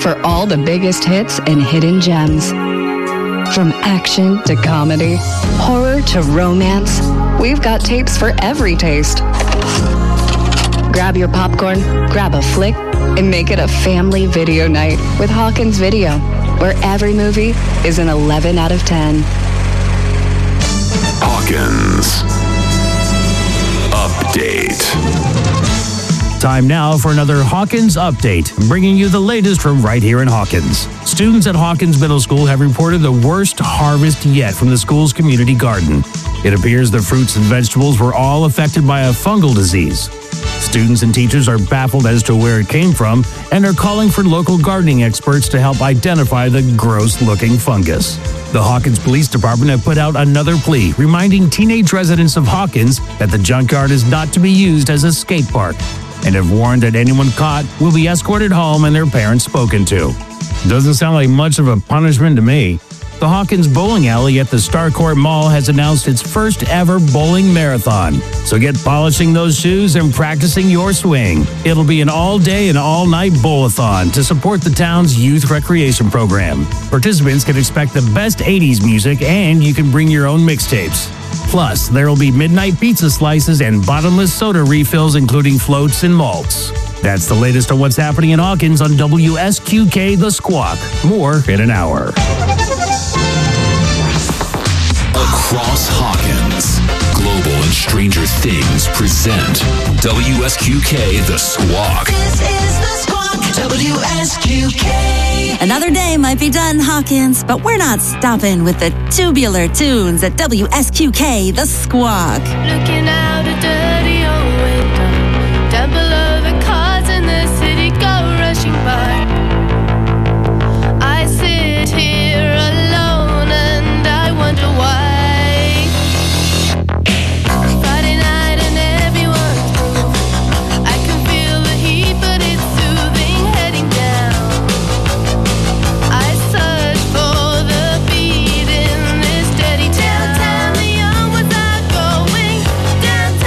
for all the biggest hits and hidden gems. From action to comedy, horror to romance, we've got tapes for every taste. Grab your popcorn, grab a flick, and make it a family video night with Hawkins Video, where every movie is an 11 out of 10. Hawkins Update. Time now for another Hawkins Update, bringing you the latest from right here in Hawkins. Students at Hawkins Middle School have reported the worst harvest yet from the school's community garden. It appears the fruits and vegetables were all affected by a fungal disease. Students and teachers are baffled as to where it came from and are calling for local gardening experts to help identify the gross-looking fungus. The Hawkins Police Department have put out another plea, reminding teenage residents of Hawkins that the junkyard is not to be used as a skate park, and have warned that anyone caught will be escorted home and their parents spoken to. Doesn't sound like much of a punishment to me. The Hawkins Bowling Alley at the Starcourt Mall has announced its first ever bowling marathon. So get polishing those shoes and practicing your swing. It'll be an all-day and all-night bowl-a-thon to support the town's youth recreation program. Participants can expect the best 80s music, and you can bring your own mixtapes. Plus, there will be midnight pizza slices and bottomless soda refills, including floats and malts. That's the latest on what's happening in Hawkins on WSQK The Squawk. More in an hour. Across Hawkins, Global and Stranger Things present WSQK The Squawk. This is The Squawk, WSQK. Another day might be done, Hawkins, but we're not stopping with the tubular tunes at WSQK The Squawk. Looking out a dirty old window, down below the cars in the city go rushing by. I sit here alone and I wonder why. Friday night and everyone's moving. I can feel the heat, but it's soothing, heading down. I search for the beat in this steady town. Downtown, the young ones are going downtown.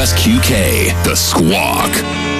WSQK, The Squawk.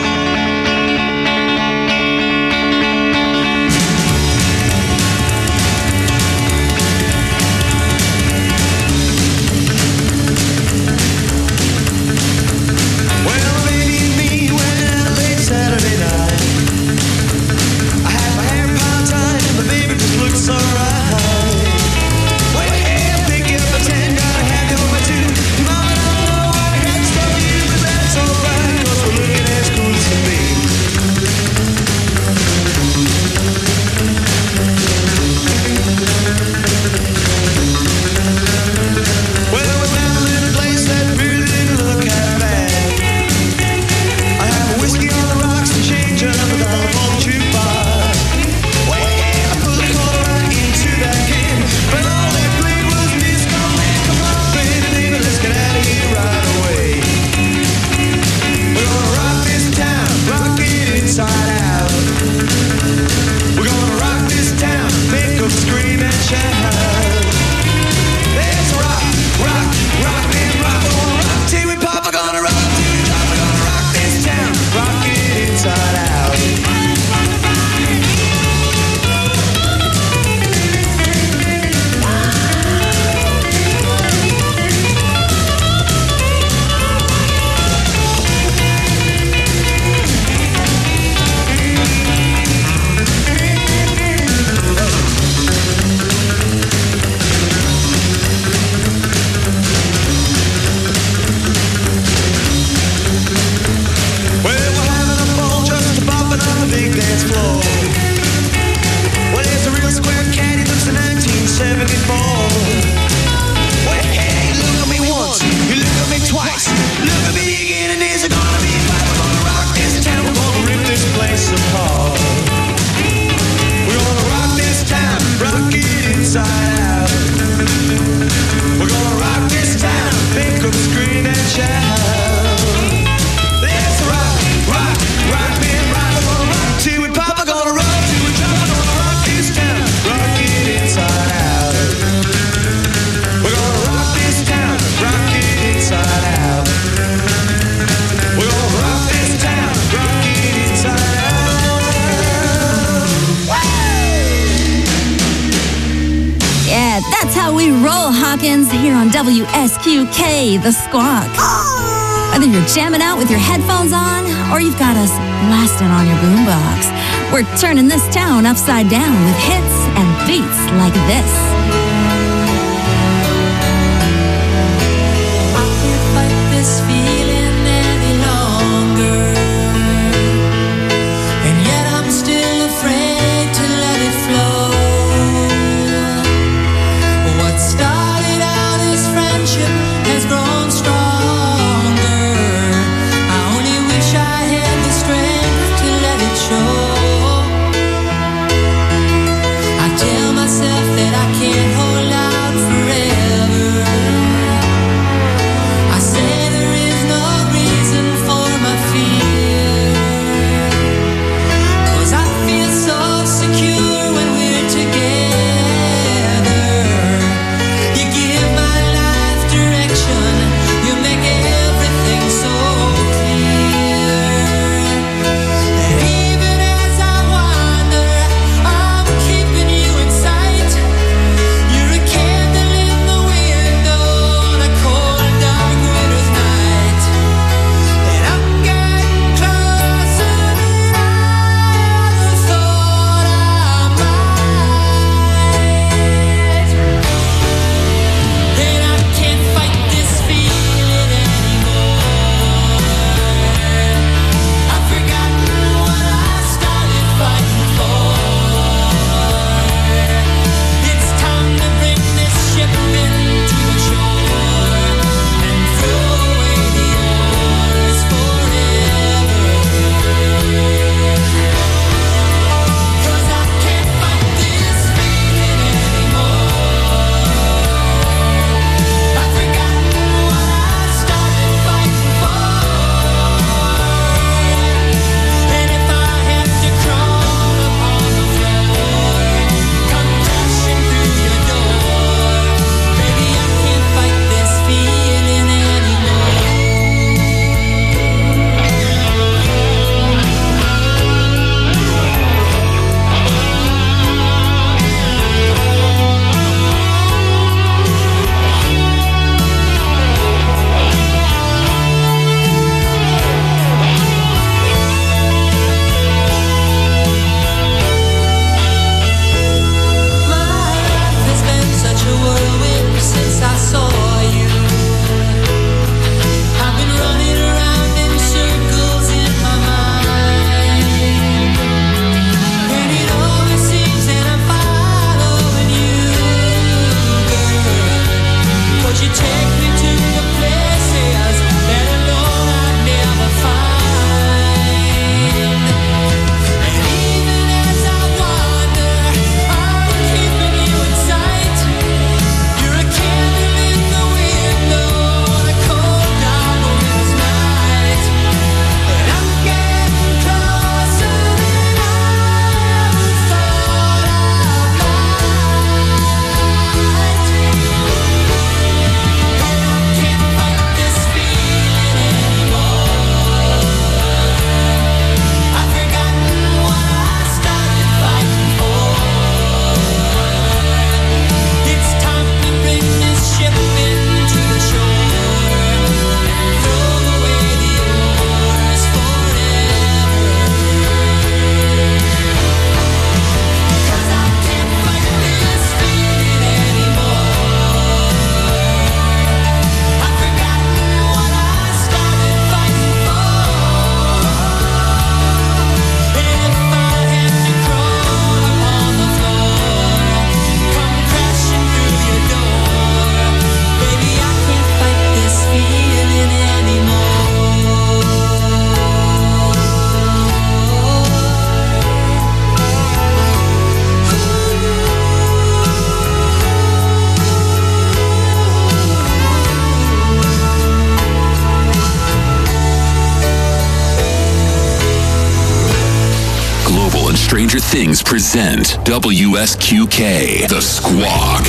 Here on WSQK, The Squawk. Whether you're jamming out with your headphones on or you've got us blasting on your boombox, we're turning this town upside down with hits and beats like this. I can't fight this feeling any longer, and yet I'm still afraid to let it flow. What started out as friendship has grown stronger. I only wish I had the strength to let it show. I tell myself that I can't Stranger Things present WSQK, The Squawk.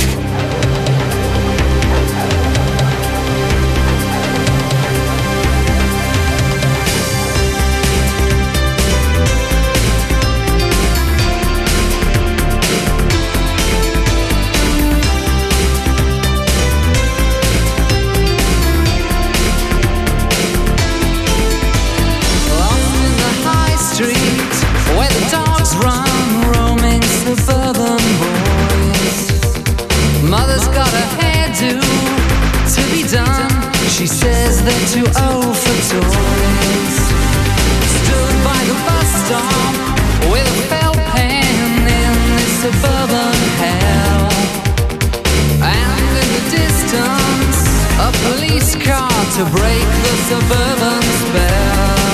She says they're too old for toys. Stood by the bus stop with a felt pen in this suburban hell. And in the distance, a police car to break the suburban spell.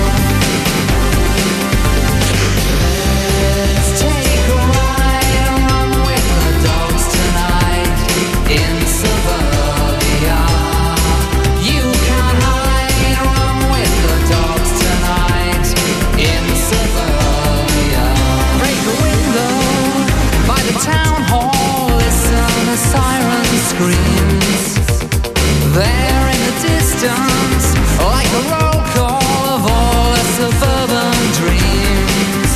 Let's take a ride and run with the dogs tonight in suburbia. Town hall, listen, a siren screams. There in the distance, like a roll call of all the suburban dreams.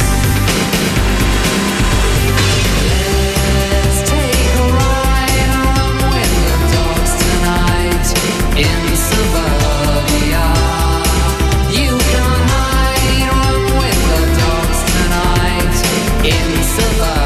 Let's take a ride and run with the dogs tonight in suburbia. You can hide, run with the dogs tonight in suburbia.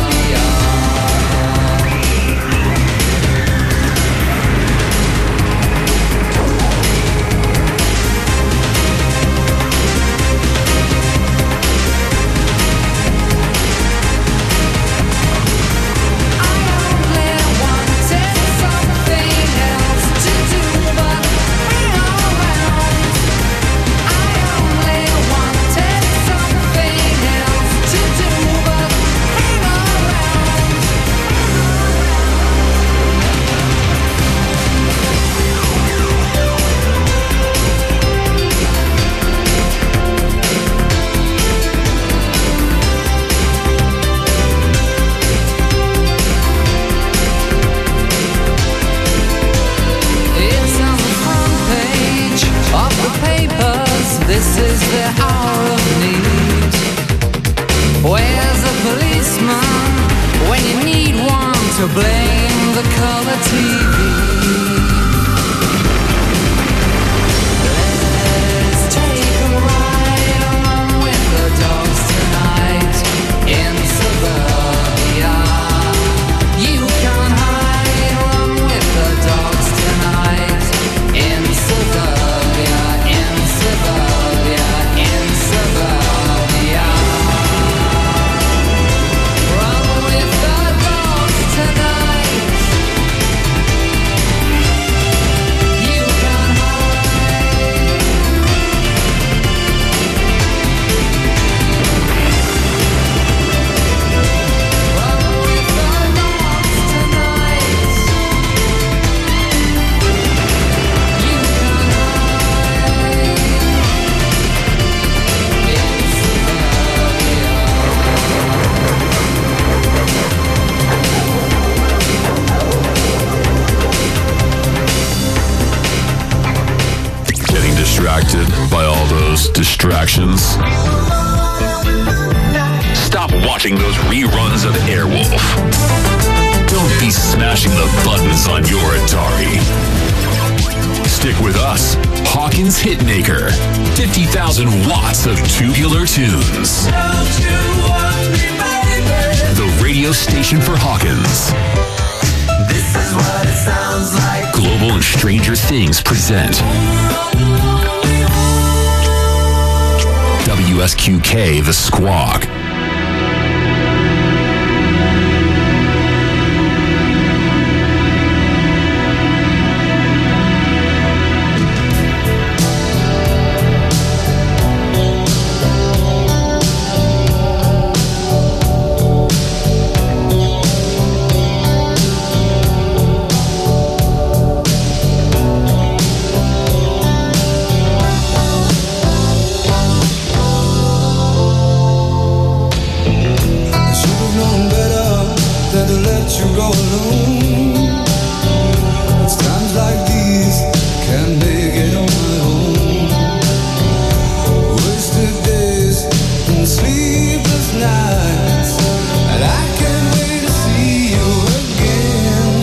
This is the hour of need. Where's a policeman when you need one to blame the color TV? Let's take a ride and run with the dogs tonight in suburbia. You can hide, run with the dogs tonight in suburbia, in suburbia. In suburbia, run with the dogs tonight. You can hide. Run with the dogs tonight. You can hide. Getting distracted by all those distractions? Stop watching those reruns of Airwolf. Don't be smashing the buttons on your Atari. Stick with us, Hawkins Hitmaker. 50,000 watts of tubular tunes. The radio station for Hawkins. This is what it sounds like. Global and Stranger Things present WSQK, The Squawk. you go alone. It's times like these can't make it on my own. Wasted days and sleepless nights, and I can't wait to see you again.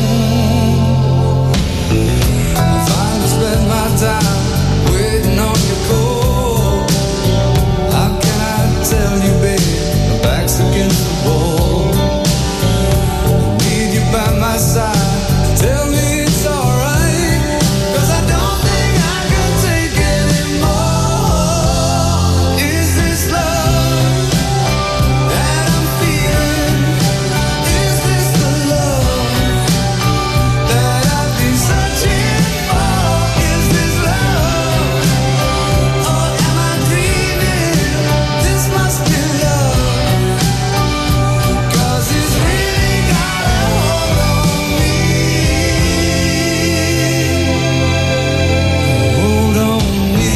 I finally spend my time waiting on your call. How can I tell you, babe, my back's against the wall. Need you by my side, tell me it's alright, 'cause I don't think I can take anymore. Is this love that I'm feeling? Is this the love that I've been searching for? Is this love, or am I dreaming? This must be love, 'cause it's really got a hold on me. Hold on me.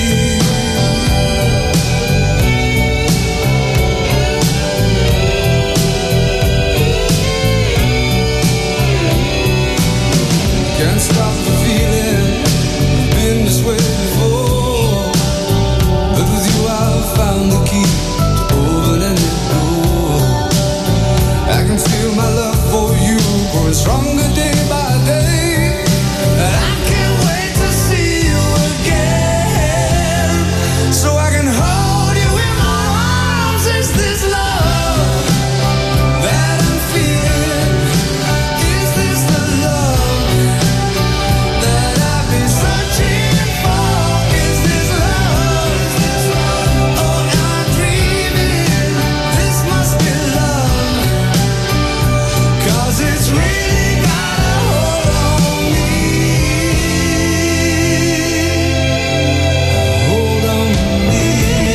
Can't stop the feeling, been this way before, but with you I've found the key to open any door. I can feel my love for you growing stronger day by day, and I can't wait to see you again, so I can hold you in my arms. Is this love that I'm feeling? Is this the love that I've been searching for? Is this love, or am I dreaming? This must be love, 'cause it's really got a hold on me. Hold on me.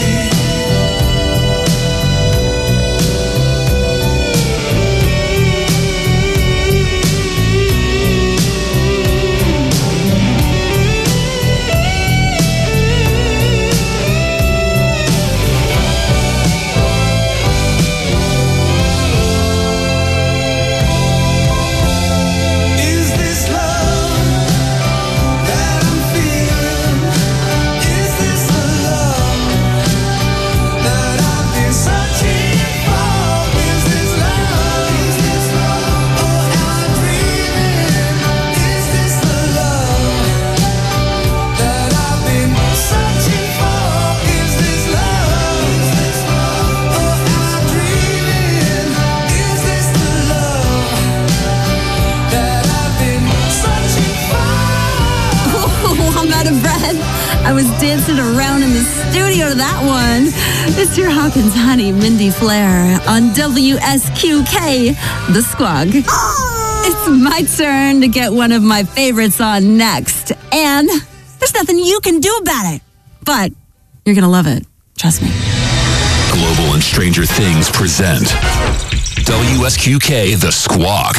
Is this love that I'm feeling? Is this the love that I've been searching for? Is this love, or am I dreaming? Is this the love that I've been searching for? Is this love, or am I dreaming? Is this the love that I've been searching for? Oh, I'm out of breath. I was dancing around in the studio to that one. It's your Hawkins Honey, Mindy Flair on WSQK, The Squawk. It's my turn to get one of my favorites on next. And there's nothing you can do about it. But you're going to love it. Trust me. Global and Stranger Things present WSQK The Squawk.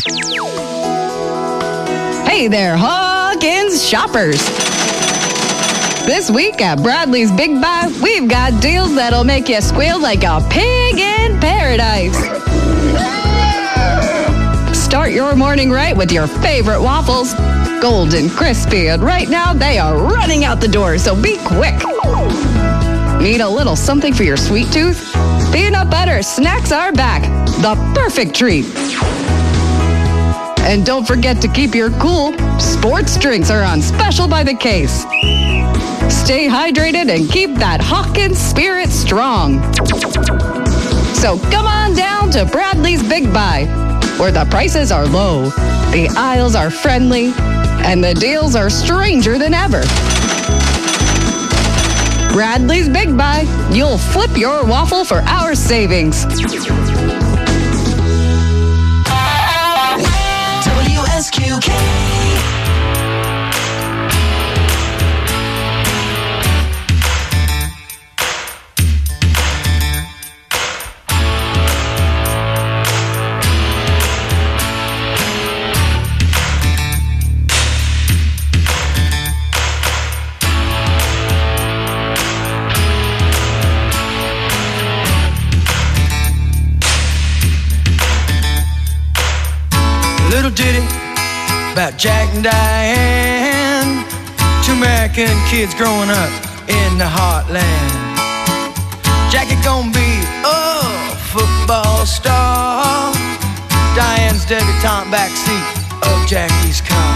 Hey there, Hawkins shoppers. This week at Bradley's Big Buy, we've got deals that'll make you squeal like a pig in paradise. Start your morning right with your favorite waffles. Golden, crispy, and right now they are running out the door, so be quick. Need a little something for your sweet tooth? Peanut butter snacks are back. The perfect treat. And don't forget to keep your cool. Sports drinks are on special by the case. Stay hydrated and keep that Hawkins spirit strong. So come on down to Bradley's Big Buy, where the prices are low, the aisles are friendly, and the deals are stranger than ever. Bradley's Big Buy. You'll flip your waffle for our savings. WSQK. Little ditty about Jack and Diane, two American kids growing up in the heartland. Jackie gonna be a football star, Diane's debutante backseat of Jackie's car.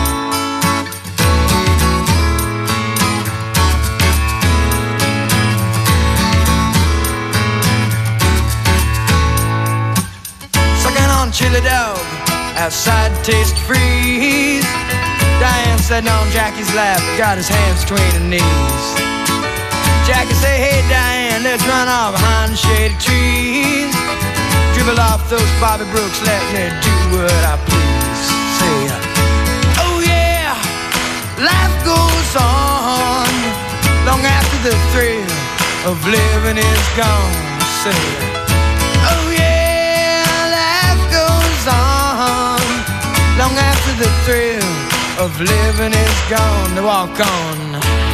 Sucking on chili dog outside Taste Freeze, Diane sitting on Jackie's lap, got his hands between her knees. Jackie say, hey Diane, let's run off behind the shady trees, dribble off those Bobby Brooks, let me do what I please. Say, oh yeah, life goes on long after the thrill of living is gone. Say, oh yeah, life goes on long after the thrill of living is gone. To walk on.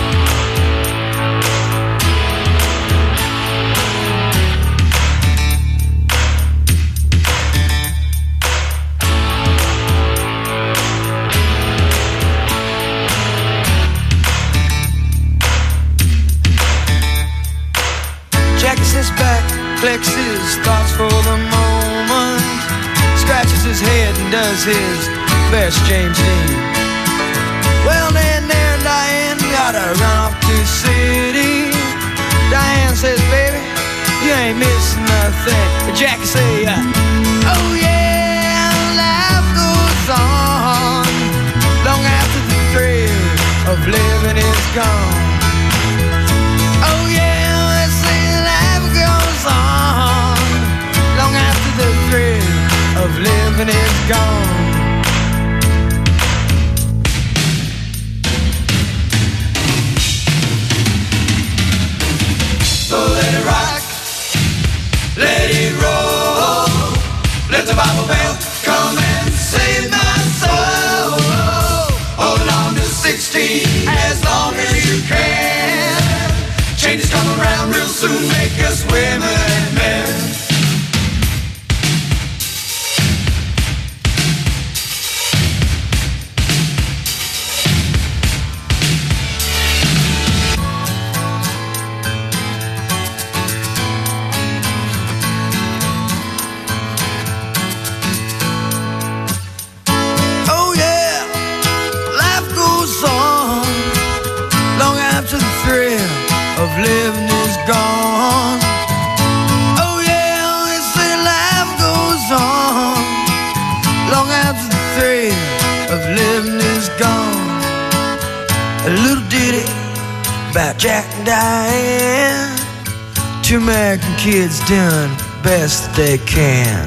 Jackie sits back, collects his thoughts for the moment, scratches his head and does his best James Dean. Well, then there, Diane, gotta run off to the city. Diane says, baby, you ain't missing nothing. Jackie say, oh yeah, life goes on long after the thrill of living is gone. Oh yeah, let's say life goes on long after the thrill of living is gone. Let it rock, let it roll, let the Bible bell come and save my soul. Hold on to 16 as long as you can. Changes come around real soon, make us women and men. Living is gone. Oh yeah, they say life goes on long after the thrill of living is gone. A little ditty about Jack and Diane, two American kids doing best they can.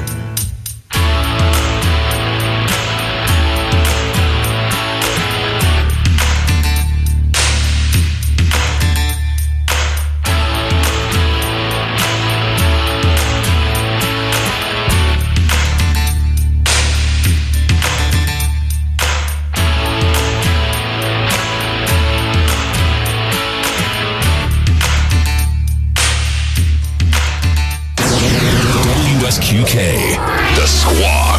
WSQK, The Squawk.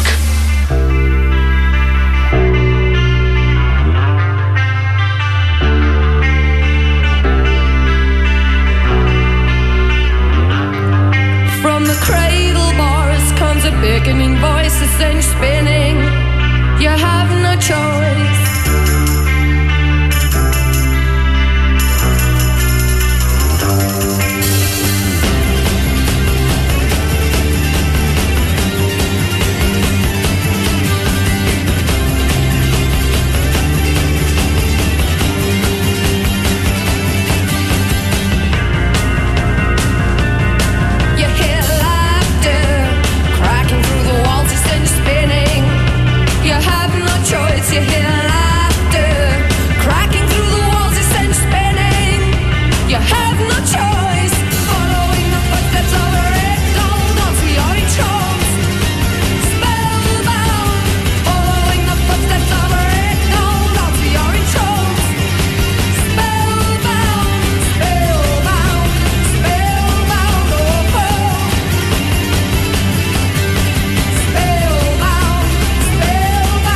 From the cradle bars comes a beckoning voice, a cinch spinning. You have no choice. You hear laughter cracking through the walls, it's and spinning. You have no choice. Following the footsteps of a red gold on the orange horse. Spellbound. Following the footsteps of a red gold on the orange horse. Spellbound. Spellbound. Spellbound. Oh, oh. Spellbound. Spellbound.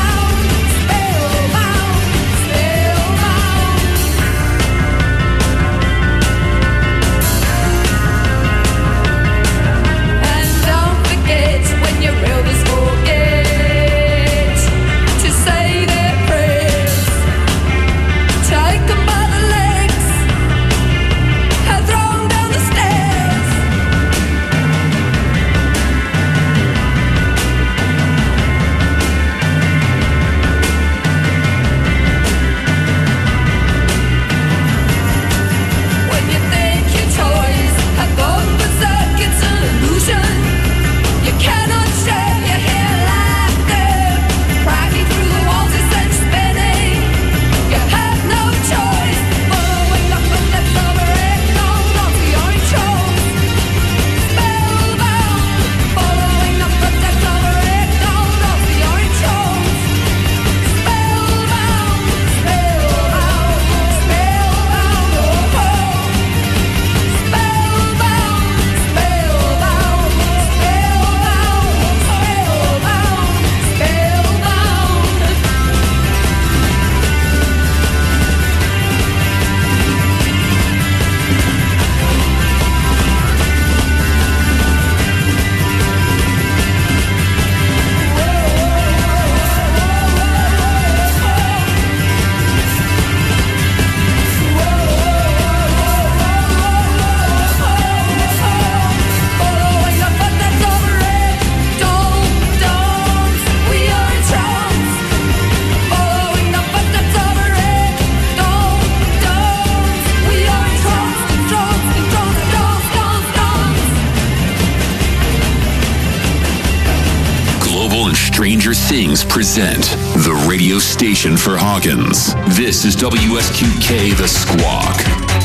Things present the radio station for Hawkins. This is WSQK The Squawk.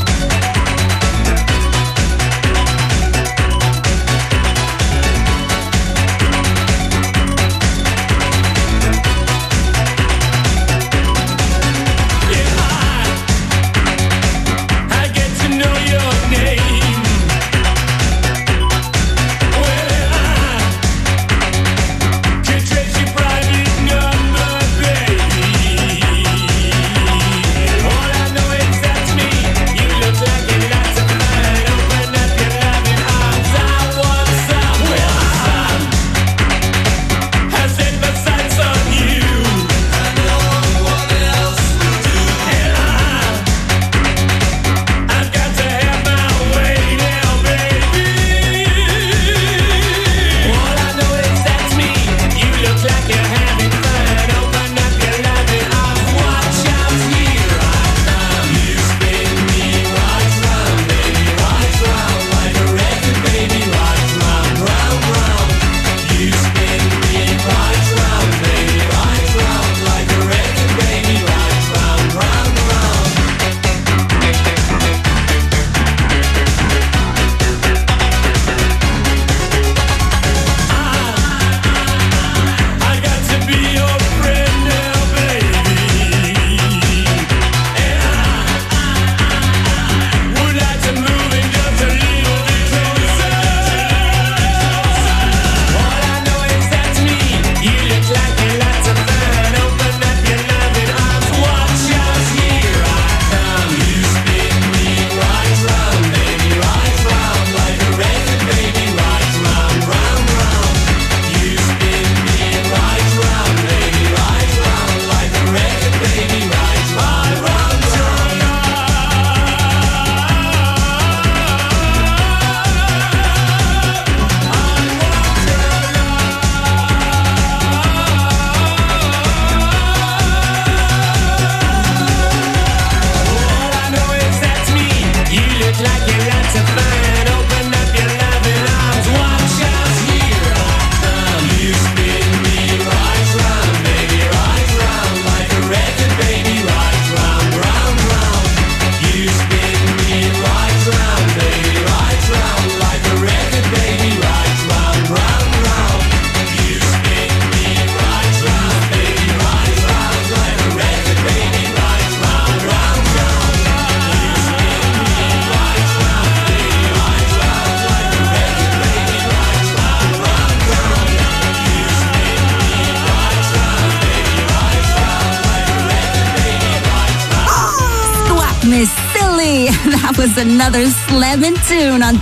That was another slamming tune on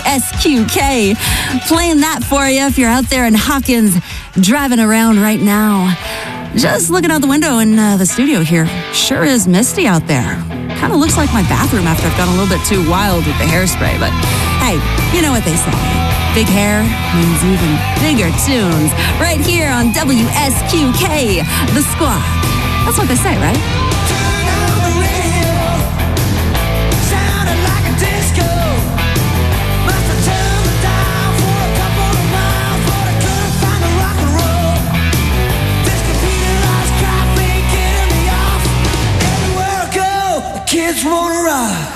WSQK. Playing that for you if you're out there in Hawkins driving around right now. Just looking out the window in the studio here. Sure is misty out there. Kind of looks like my bathroom after I've gone a little bit too wild with the hairspray. But hey, you know what they say. Big hair means even bigger tunes. Right here on WSQK, The Squawk. That's what they say, right? Kids wanna rock.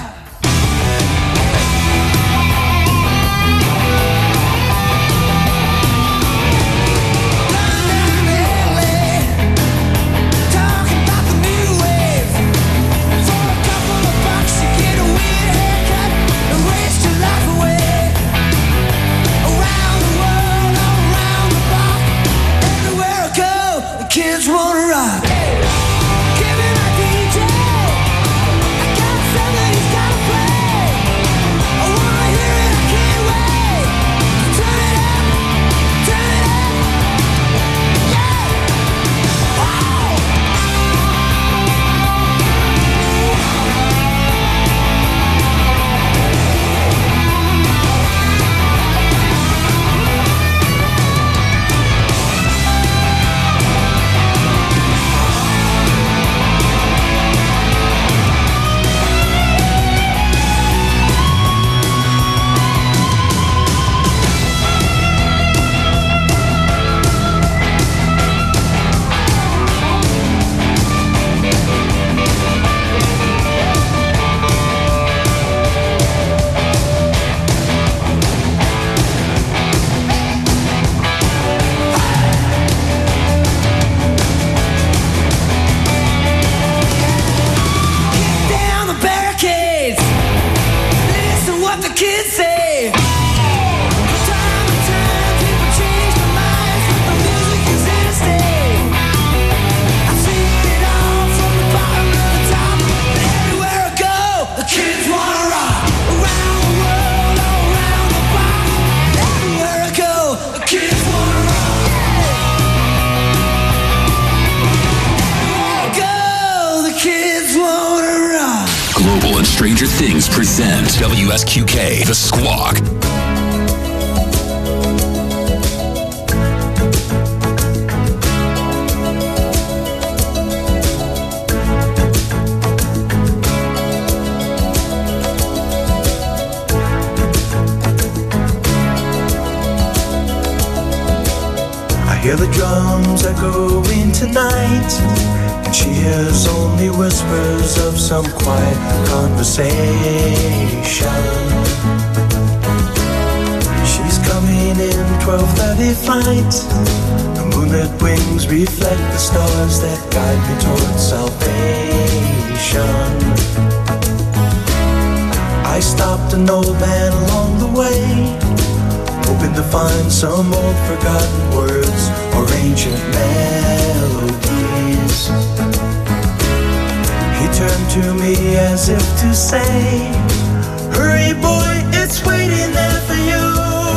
Kids wanna rock. Give me my DJ. I got something he's gotta play. I wanna hear it, I can't wait. Turn it up, yeah. Wow. Stranger Things present WSQK, The Squawk. I hear the drums echoing tonight, and she hears only whispers of some quiet conversation. She's coming in 12:30 flight. The moonlit wings reflect the stars that guide me towards salvation. I stopped an old man along the way, hoping to find some old forgotten words or ancient melodies. He turned to me as if to say, "Hurry boy, it's waiting there for you."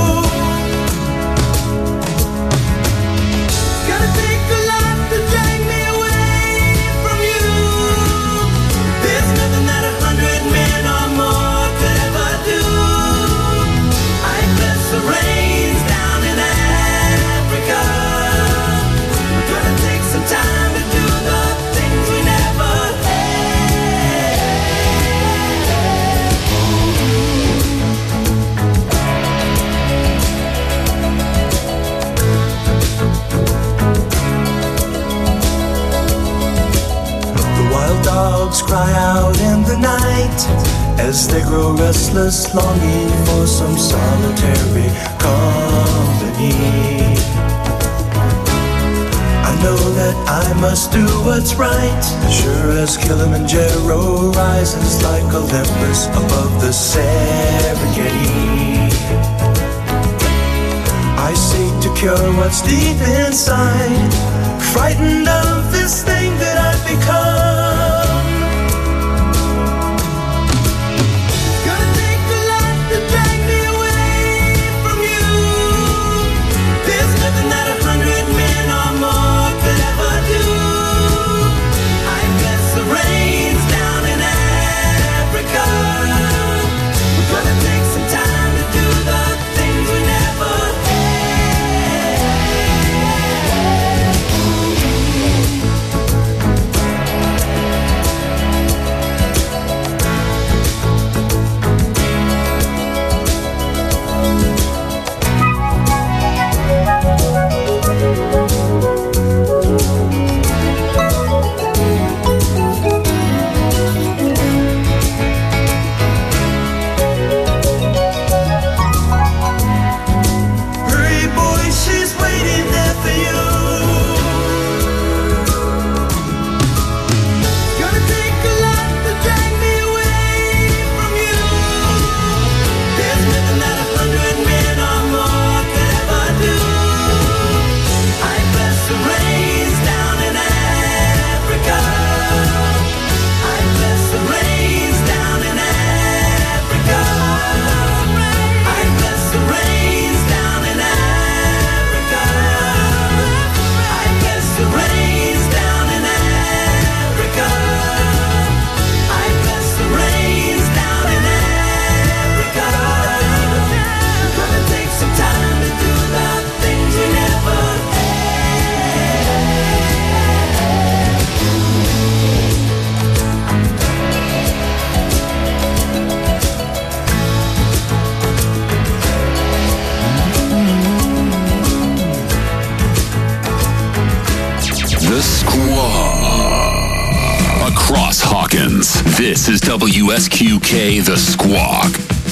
Gotta take a lot to drag me away from you. There's nothing that 100 men or more could ever do. I bless the rains down in Africa. We're gonna take some time to do the things we never The wild dogs cry out in the night as they grow restless, longing for some solitary company. I know that I must do what's right, sure as Kilimanjaro rises like Olympus above the Serengeti. I seek to cure what's deep inside, frightened of this thing that I've become. Gonna take a lot to drag me away from you. There's nothing that 100 men or more could ever do. I bless the rains down in Africa. We're gonna take some time to do the things we never Hurry boy, she's waiting there for you. Gonna take a lot to drag me away from you. There's nothing that 100 men or more could ever do. I bless the rains down in Africa. I bless the rains down in Africa. I bless the rains down in Africa. I bless the rains down in Africa. I bless the rains down in Africa. Gonna take some time to do the things we never The Squawk. Across Hawkins, this is WSQK, The Squawk.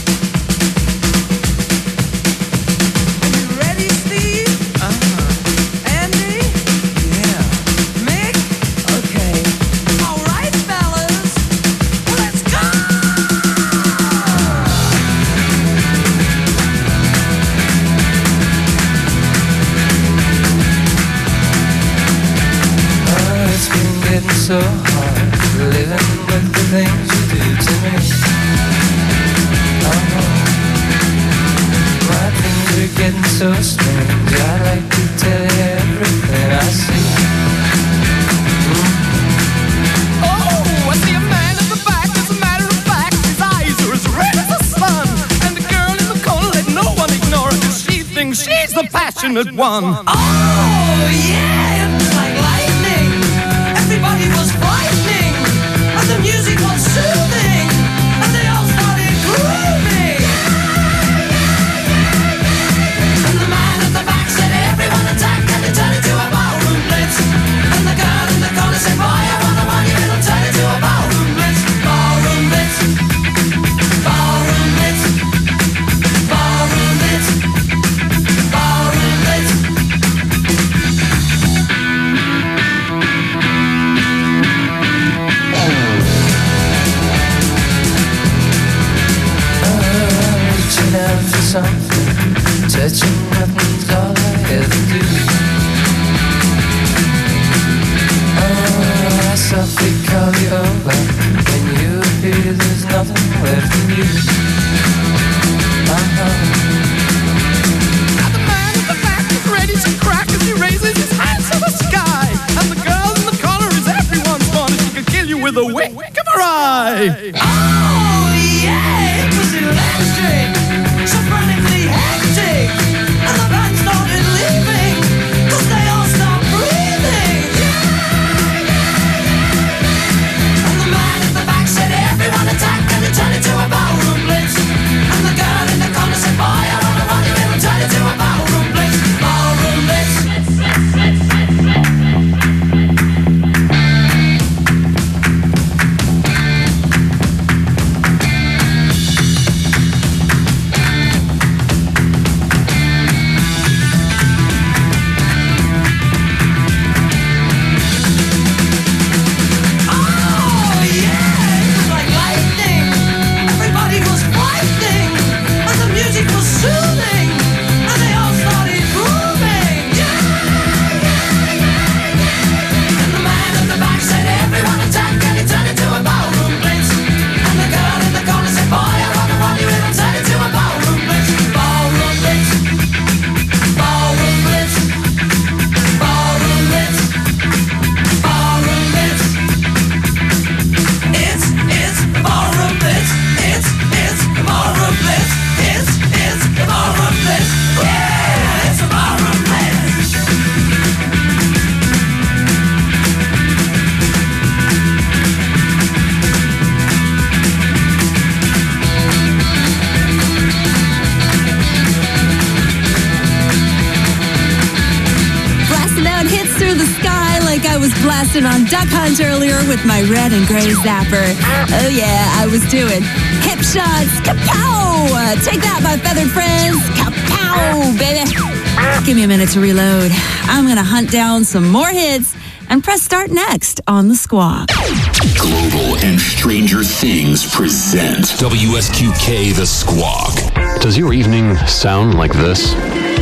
Ready, Steve? Andy? Yeah. Mick? Okay. All right, fellas. Let's go! It's been getting so hard living with the things you do to me. My things are getting so strange. I'd like to tell you everything I see. Oh, I see a man in the back. As a matter of fact, passionate one. Oh, yeah, it was like lightning. Everybody was frightening, and the music was soothing, and they all started grooving. And the man at the back said, everyone attack, and they turned into a ballroom blitz. And the girl in the corner said, boy, I wanna want you, it'll turn into a ballroom blitz. Ballroom blitz. Ballroom blitz. Ballroom blitz. Ballroom blitz. Reaching out for something, touching nothing's all I ever do. Oh, I softly call you over. When you appear, there's nothing left in you. Now the man at the back is ready to crack as he raises his hands to the sky. And the girl in the corner is everyone's fun, and she can kill you with a wink of her eye. Oh, yeah, it was electric, so frantically hectic, and the band started leaving, 'cause they all stopped breathing. And the man at the back said, everyone attack, and it turned into a ballroom blitz. And the girl in the corner said, boy, I wanna want you, it'll turn into a ballroom blitz. Ballroom blitz. On Duck Hunt earlier with my red and gray zapper. Oh yeah, I was doing hip shots. Kapow! Take that, my feathered friends. Kapow, baby. Give me a minute to reload. I'm gonna hunt down some more hits and press start next on The Squawk. Global and Stranger Things present WSQK The Squawk. Does your evening sound like this?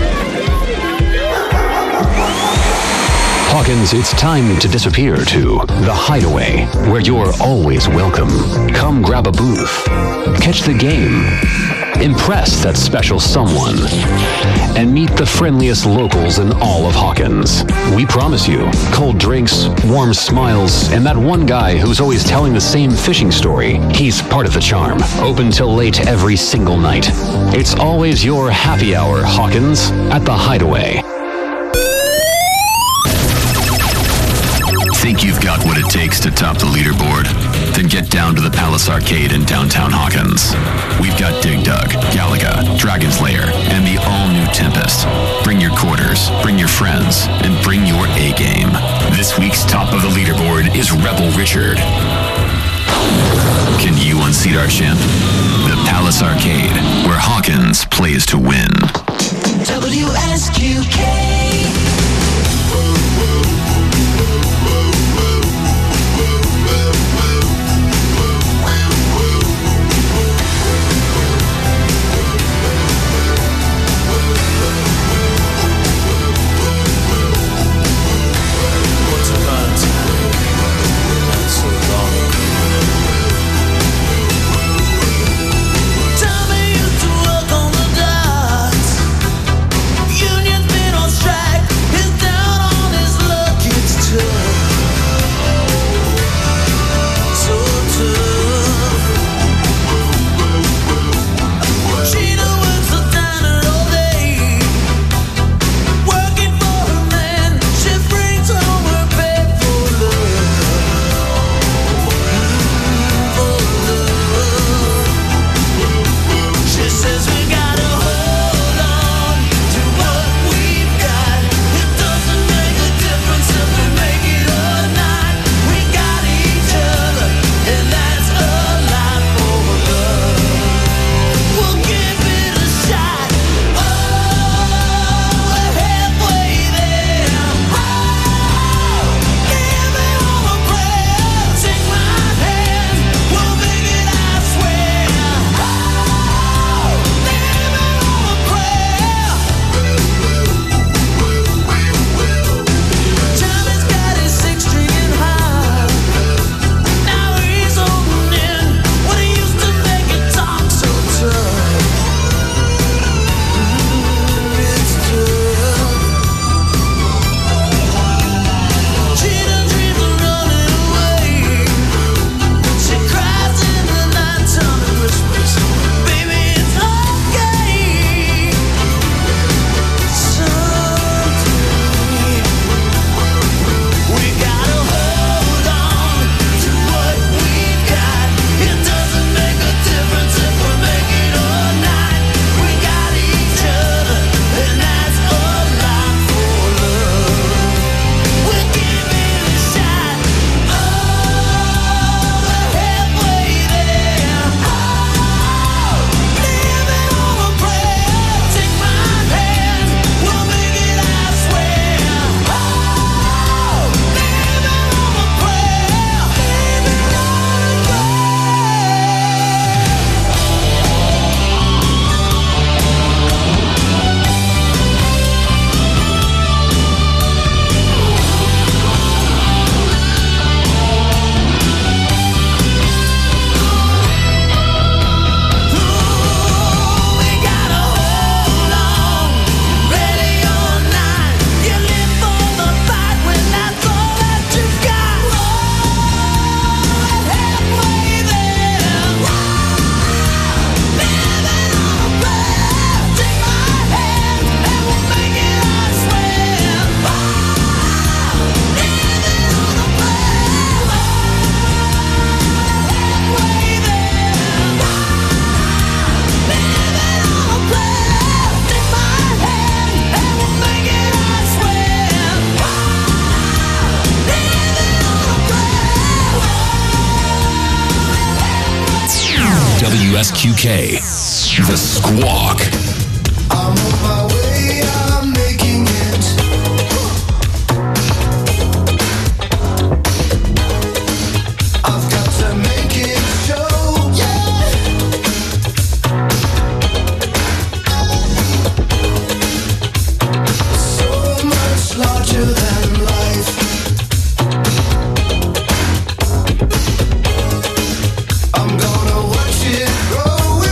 Hawkins, it's time to disappear to The Hideaway, where you're always welcome. Come grab a booth, catch the game, impress that special someone, and meet the friendliest locals in all of Hawkins. We promise you cold drinks, warm smiles, and that one guy who's always telling the same fishing story. He's part of the charm. Open till late every single night. It's always your happy hour, Hawkins, at The Hideaway. Think you've got what it takes to top the leaderboard? Then get down to the Palace Arcade in downtown Hawkins. We've got Dig Dug, Galaga, Dragon's Lair, and the all-new Tempest. Bring your quarters, bring your friends, and bring your A-game. This week's top of the leaderboard is Rebel Richard. Can you unseat our champ? The Palace Arcade, where Hawkins plays to win. WSQK. Union's been on strike. WSQK, The Squawk. I'm on my way, I'm making it. I've got to make it show, yeah. So much larger than life. I'm gonna watch it growing.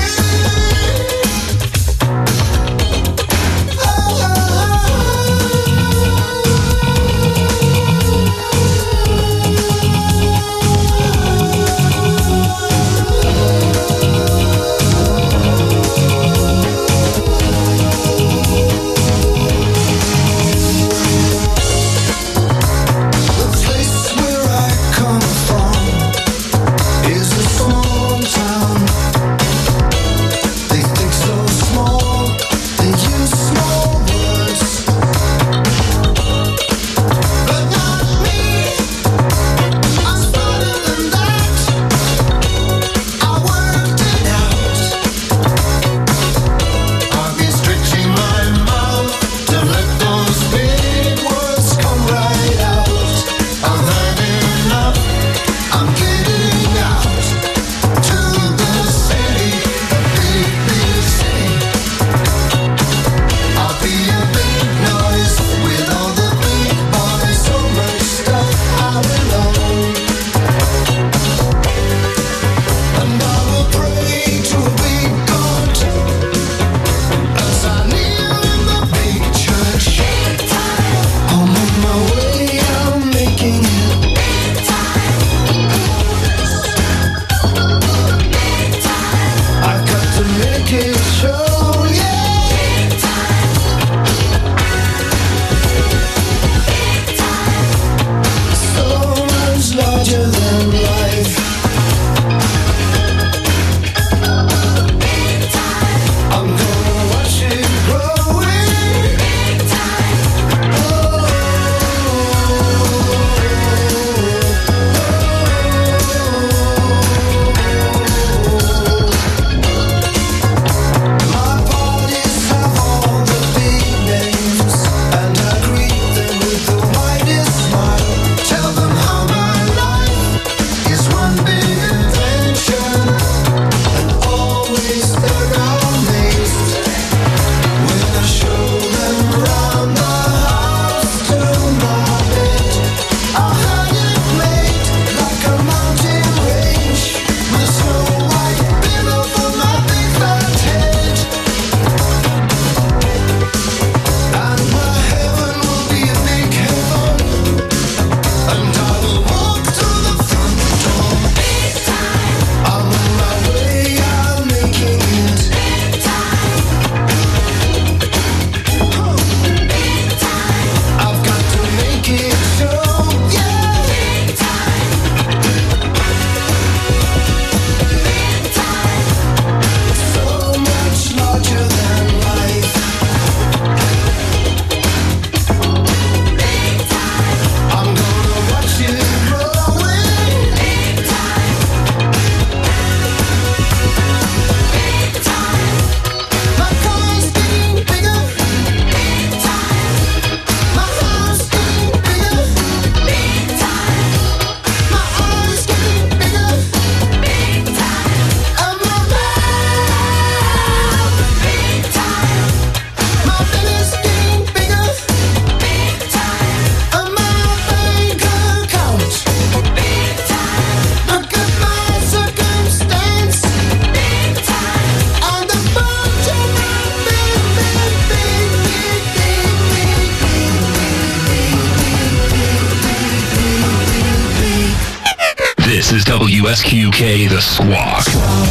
This is WSQK, The Squawk.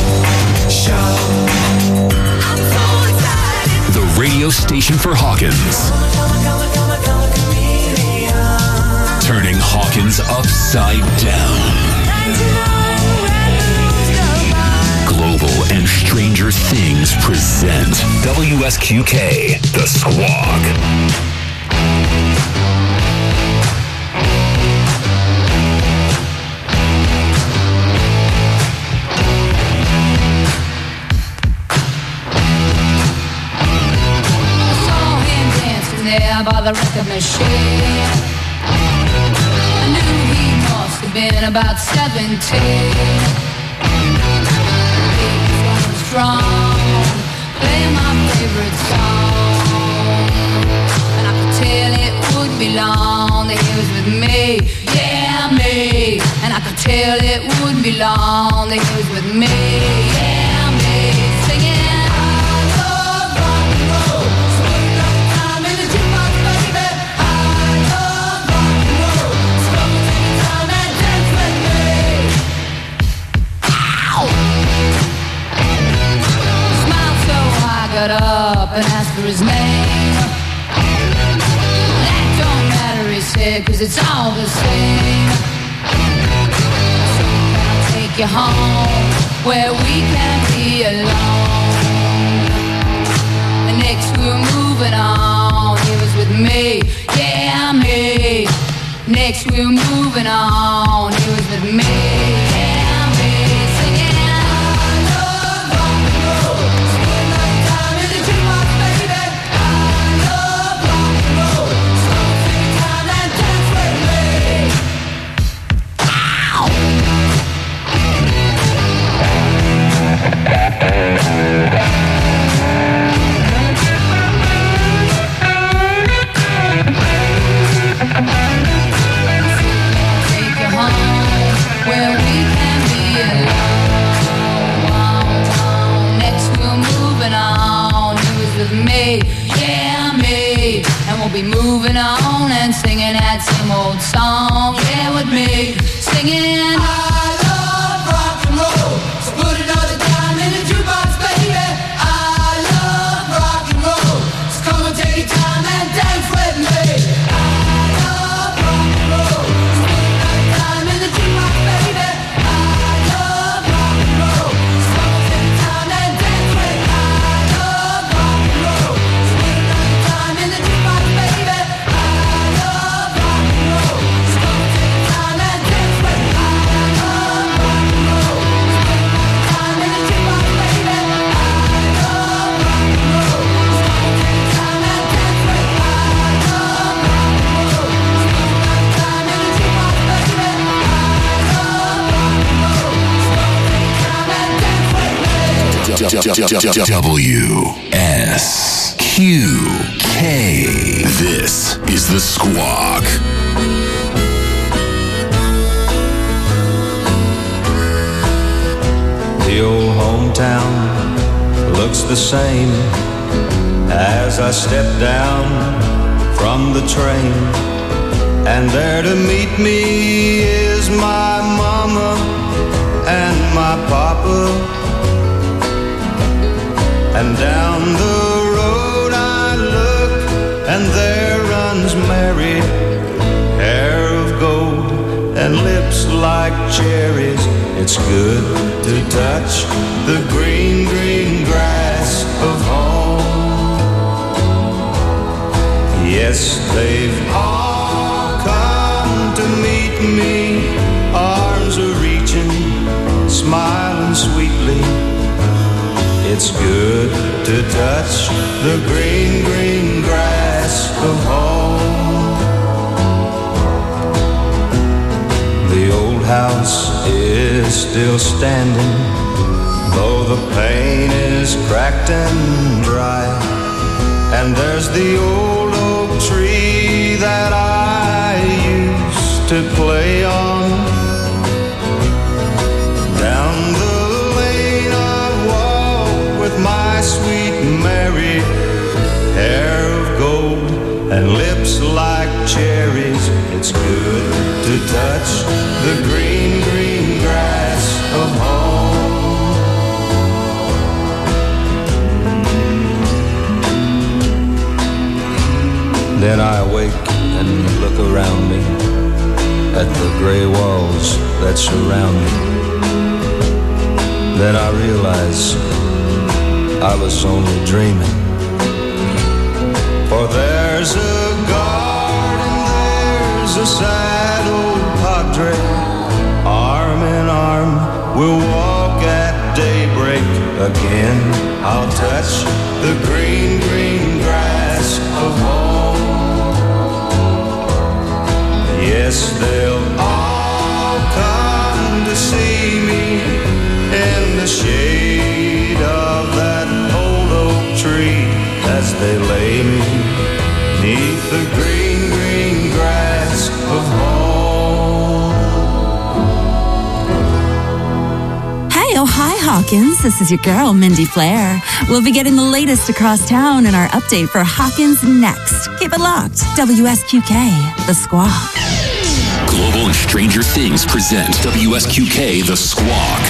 The radio station for Hawkins. Turning Hawkins upside down. Global and Stranger Things present WSQK, The Squawk. there by the record machine. I knew he must have been about 17. He was going strong, playing my favorite song. And I could tell it would be long that he was with me, yeah, me. And I could tell it wouldn't be long that he was with me, yeah, me. Singing, I love rock and roll, so put another time in the jukebox, baby. I love rock and roll, so come and take your time and dance with me. Ow! He smiled so I got up and asked for his name. That don't matter, he said, 'cause it's all the same. So can I take you home where we can be alone? And next we were moving on, he was with me, yeah, me. Next we were moving on, he was with me, yeah, me. Singing, I love rock and roll, so put another time in the jukebox, baby. I love rock and roll, so take your time and dance with me. Ow! Take you home where we can be alone. Next we're moving on. He was with me, yeah, me. And we'll be moving on and singing that same old song, yeah, with me. Singing, I love rock and roll, so put another time in the jukebox, baby. I love rock and roll, so come and take your time and dance with me. I love rock and roll, so put another time in the jukebox, baby. I love rock and roll, so come and take your time and dance with me. I love rock and roll, so put another time in the jukebox, baby. I love rock and roll, so come and take your time and dance with me. I love rock and roll, so put another time in the jukebox, baby. I love rock and roll, so come and take your time and dance with me. I love rock and roll, so put another time in the jukebox, baby. I love rock and roll, so come and take your time and dance with WSQK. This is the Squawk. The old hometown looks the same as I step down from the train. And there to meet me is my mama and my papa. And down the road I look, and there runs Mary, hair of gold and lips like cherries. It's good to touch the green, green grass of home. Yes, they've all come to meet me. Arms are reaching, smiling sweetly. It's good to touch the green, green grass of home. The old house is still standing, though the paint is cracked and dry. And there's the old oak tree that I used to play on. Down the lane I walk with my sweet Mary, hair of gold and lips like cherries. It's good to touch the green, green grass of home. Then I awake and look around me at the gray walls that surround me. Then I realize I was only dreaming. For there's a garden, there's a sad old padre. Arm in arm, we'll walk at daybreak again. I'll touch the green, green grass of home. Yes, they'll all come to see me in the shade of that old oak tree as they lay me 'neath the green, green grass of home. Hey, oh hi Hawkins, this is your girl Mindy Flair. We'll be getting the latest across town in our update for Hawkins next. Keep it locked. WSQK, The Squawk. Global and Stranger Things present WSQK The Squawk.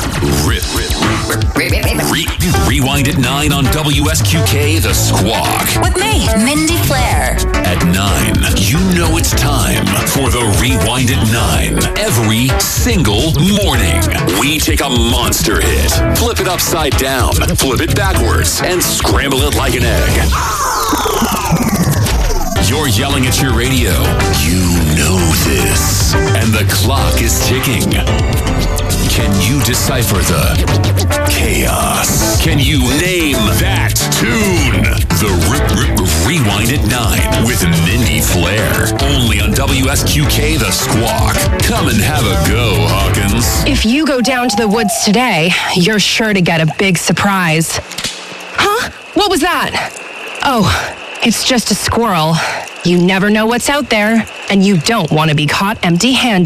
Rewind at 9 on WSQK The Squawk. With me, Mindy Flair. At 9, you know it's time for the Rewind at 9. Every single morning, we take a monster hit, flip it upside down, flip it backwards, and scramble it like an egg. You're yelling at your radio. You know this. And the clock is ticking. Can you decipher the chaos? Can you name that tune? The Rewind at 9 with Mindy Flair. Only on WSQK The Squawk. Come and have a go, Hawkins. If you go down to the woods today, you're sure to get a big surprise. Huh? What was that? Oh, it's just a squirrel. You never know what's out there, and you don't want to be caught empty-handed.